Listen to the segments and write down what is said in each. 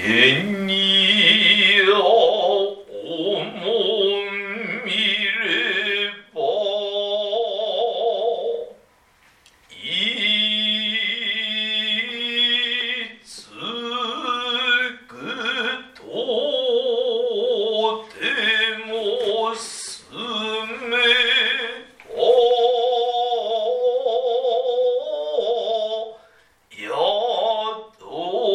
剣に思みればいつくとてもすめやと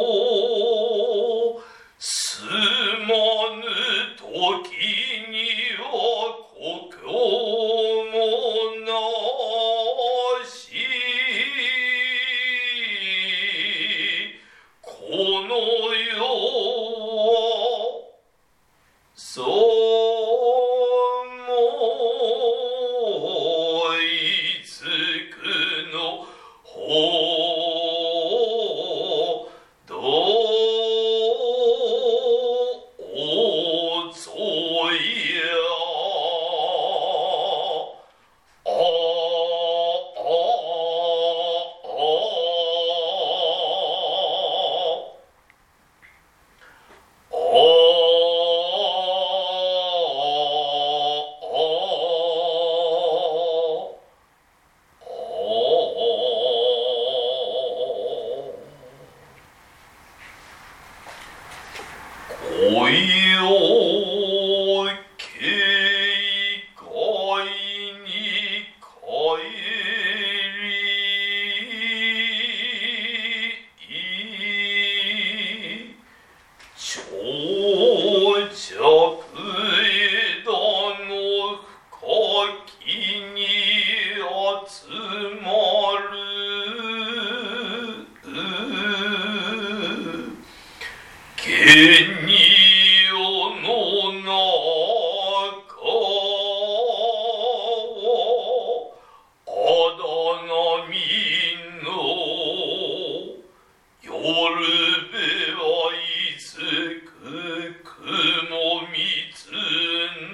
すまぬ時には故郷もなしこの世はそう思いつくのほどおぞやあ恋を警戒に帰り長尺枝の深きに集まる剣に世の中はあだなみの夜べはいつく雲みつの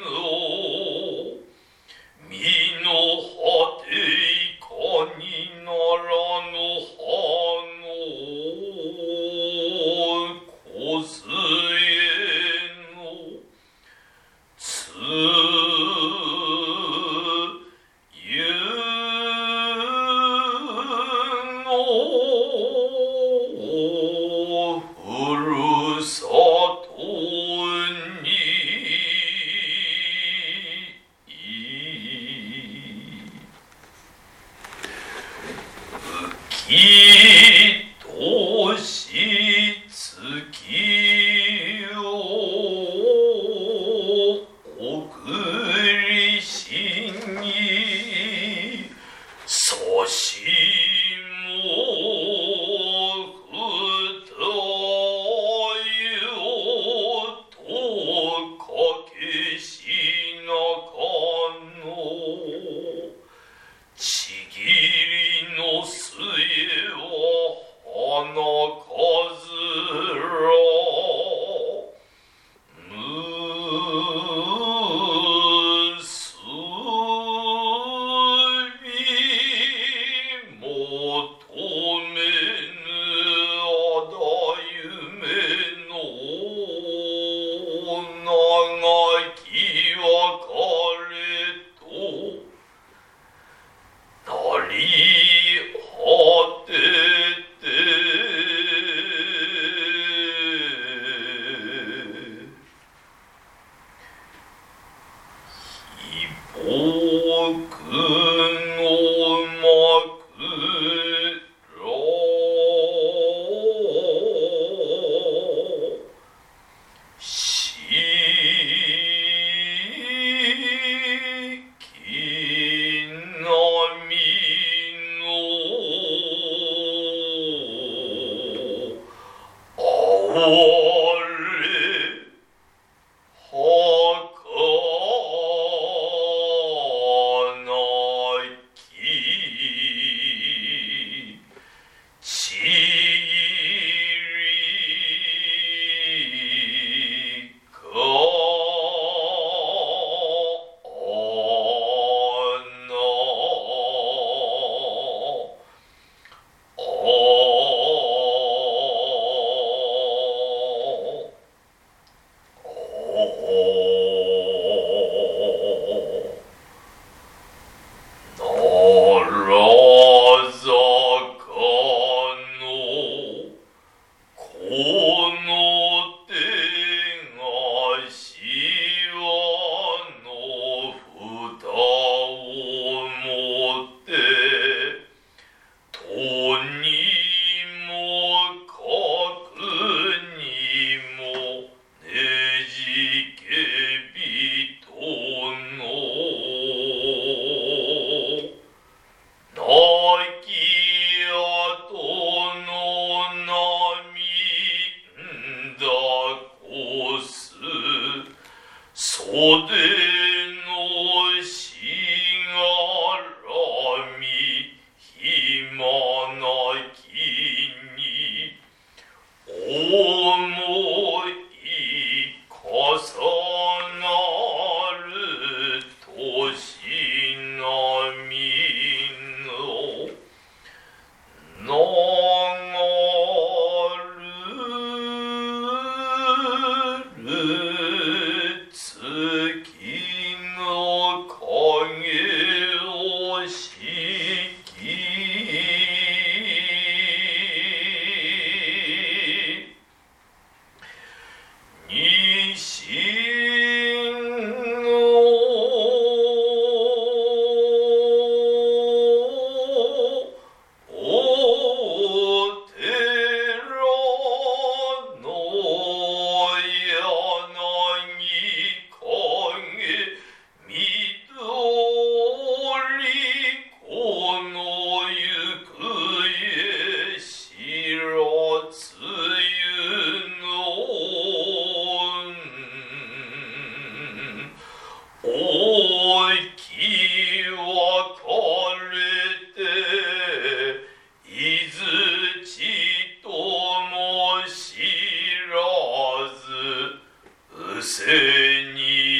身の果ていかにならぬ葉のこずえのつゆのふるさとに浮きとし月を送りしにさしもふたよとかけしなかのちぎりの末は花かずらむすび求めぬあだ夢の長き別れとなり果てて被爆の幕しきなみのあわれはかなきちぎりかなあの手がしわの蓋を持ってとにもかくにもねじけ人の泣き跡の涙こす袖のしがらみ暇なきに思い重なる年波の流る月の影をしき西のお寺の柳陰緑この行方知らつゆのおき分かれていずちとも知らずうせに